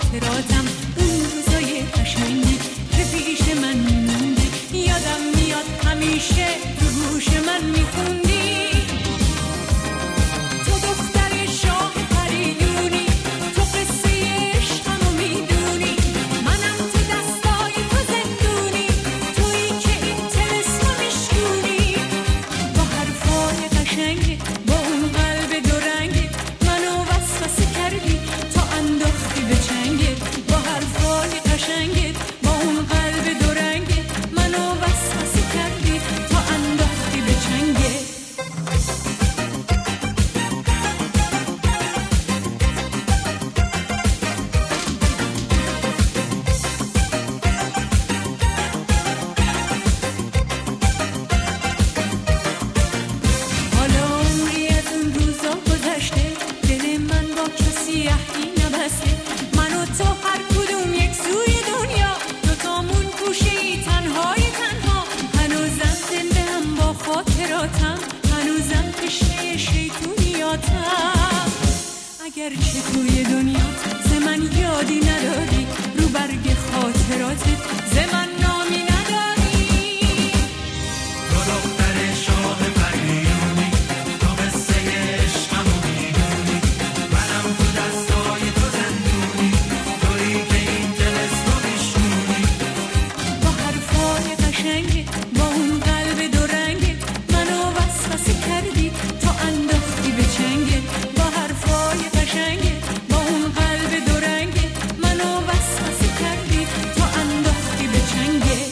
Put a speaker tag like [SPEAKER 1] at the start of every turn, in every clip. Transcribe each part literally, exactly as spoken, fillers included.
[SPEAKER 1] خاطراتم اون روزای قشنگی که پیش من میموندی، یادم میاد همیشه تو گوش من میخوندی. تو دختر شاه پریونی، تو قصه عشقمو میدونی، منم تو دستای تو زندونی، تویی که این طلسمو میشکونی. با حرفای قشنگ، با اون قلب دو رنگ، منو وسوسه کردی تا انداختی به چنگت. با حرفای قشنگ، با اون قلب دو رنگ، منو وسوسه کردی تا انداختی به چنگت. حالا عمری از اون روزا گذشته، دل من با کسی عهدی نبسته. من و تو هر کدوم یک سوی دنیا، دوتامون گوشه‌ای تنهای تنها. هنوزم زنده هم با خاطراتم، هنوزم تشنه شیطونیاتم. اگرچه توی دنیا ز من یادی نداری، رو برگ خاطراتت ز من نامی نداری.
[SPEAKER 2] تو دختر شاه پریونی، تو قصه عشقمو میدونی، منم تو دستای تو زندونی، تویی که این طلسمو میشکونی.
[SPEAKER 1] با حرفای قشنگ، با اون قلب دو رنگ، منو وسوسه کردی تا انداختی به چنگت. با حرفای قشنگ، با اون قلب دو رنگ، منو وسوسه کردی تا انداختی به چنگت.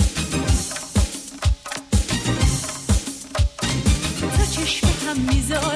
[SPEAKER 1] تا چشم هم میذاری